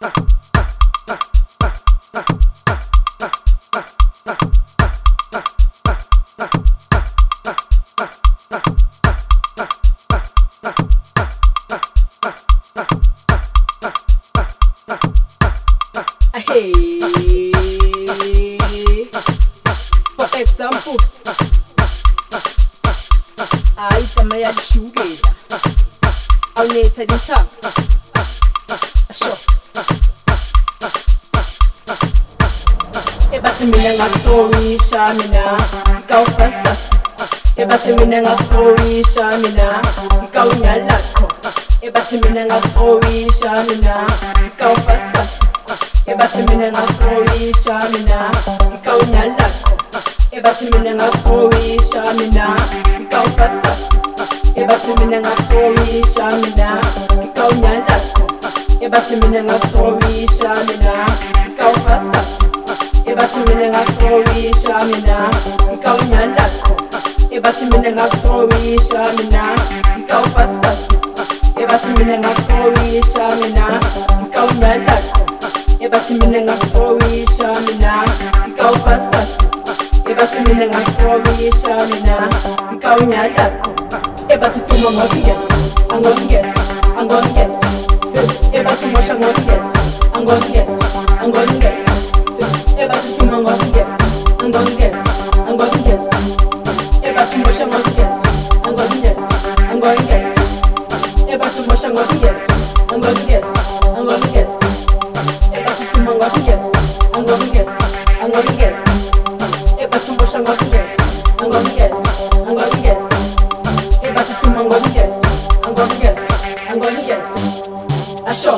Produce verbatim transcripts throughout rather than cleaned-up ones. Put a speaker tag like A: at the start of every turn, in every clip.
A: Mina, ikaw fasta. Ebati mina ngakowisha mina, ikaw nyalako. Ebati mina ngakowisha mina, ikaw fasta. Ebati mina ngakowisha mina, ikaw nyalako. Ebati mina ngakowisha mina, ikaw fasta. Ebati mina ngakowisha mina, ikaw nyalako. Ebati mina ngakowisha mina, ikaw fasta. Ebati mina ngakowisha mina, ikaw nyalako. Ebati mina ngakowisha mina, ikaw fasta. Ebati mina ngakowisha mina, ikaw nyalako. Ebati mina ngakowisha mina, ikaw fasta. Ebati mina ngakowisha mina, ikaw nyalako. Ebati tuma ngongiyesa, angongiyesa, angongiyesa. Ebati mosha ngongiyesa, angongiyesa, angongiyesa. Ebati tuma ngongiyesa, angongiyesa, angongiyesa. Ebati mosha ngongiyesa, angongiyesa, angongiyesa. Ebati mosha ngongiyesa, angongiyesa, angongiyesa. Ebati tuma ngongiyesa, angongiyesa, angongiyesa. Ebati mosha ngongiyesa, angongiyesa, angongiyesa. Ebati tuma ngongiyesa, angongiyesa, angongiyesa. Asho.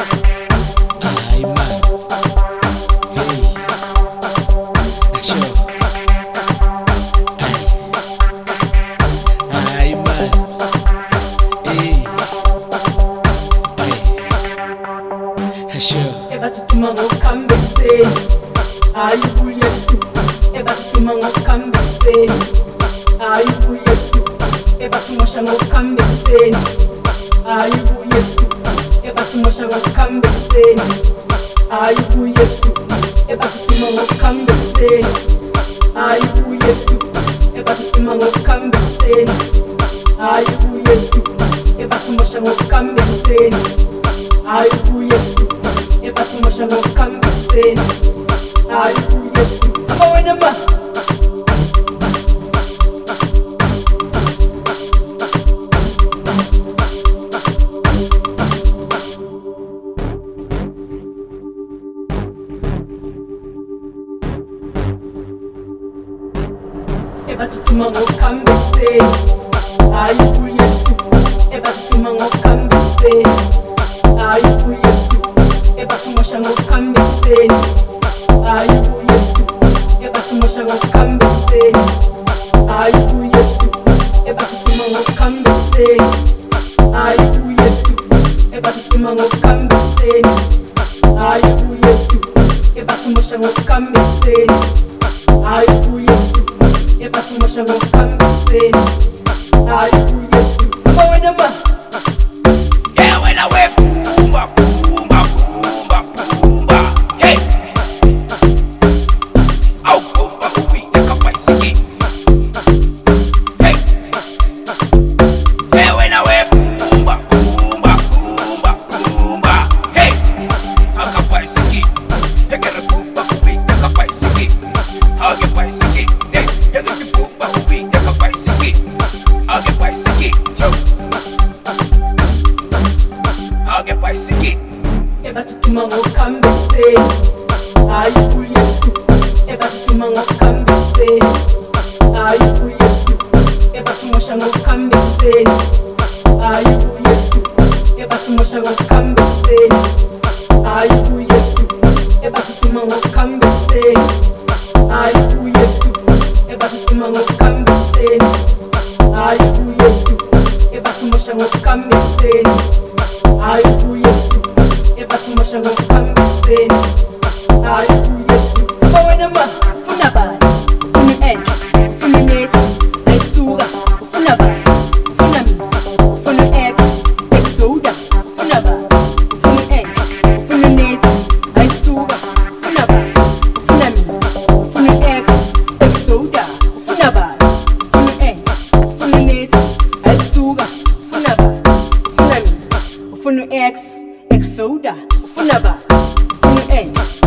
B: Ay man.
A: Ebati tuma ngokambeseni, ayubuyesu. Ebati tuma ngokambeseni, ayubuyesu. Ebati mosha ngokambeseni, ayubuyesu. Ebati mosha ngokambeseni, ayubuyesu. Ebati tuma ngokambeseni, ayubuyesu. Ebati tuma ngokambeseni, ayubuyesu. Ebati mosha ngokambeseni, ayubuyesu. Ebati mosha ngokambeseni, ayubuyesu. Amawena ma. Ebati tuma ngokambeseni, ayubuyesu. Ebati tuma ngokambeseni, ayubuyesu. Ebati mosha ngokambeseni, ayubuyesu. Ebati mosha ngokambeseni, ayubuyesu. Ebati tuma ngokambeseni, ayubuyesu. Ebati tuma ngokambeseni, ayubuyesu. Ebati mosha ngokambeseni, ayubuyesu. Ebati mosha ngokambeseni, ayubuyesu. Amawena ma.
B: Yeah, when I wake boomba, boomba, boomba, boomba. Hey, au boomba uwi yakapaisiki. Hey, yeah, when I wake boomba, boomba, boomba, boomba. Hey, akapaisiki. Hekera boomba uwi yakapaisiki. Akapaisiki. Hey, hekera boomba uwi yakapaisiki. Akapaisiki. Yo. Agapaisiki.
A: Ebati tuma ngokambeseni, ayubuyesu. Ebati tuma ngokambeseni, ayubuyesu. Ebati mosha ngokambeseni, ayubuyesu. Ebati mosha ngokambeseni, ayubuyesu. Ebati tuma ngokambeseni, ayubuyesu. Ebati tuma ngokambeseni, ayubuyesu. Ebati mosha ngokambeseni, ayubuyesu. Ebati mosha ngokambeseni, ayubuyesu. Amawena ma. Ufuna bani? Ufuna i-edge? Ufuna inethi? Ayisuka. Ufuna bani? Ufuna mina? Ufuna i-ex? Ex-soda? Ufuna bani? Ufuna i-edge? Ufuna inethi? ufuda ufuna ba ufuna end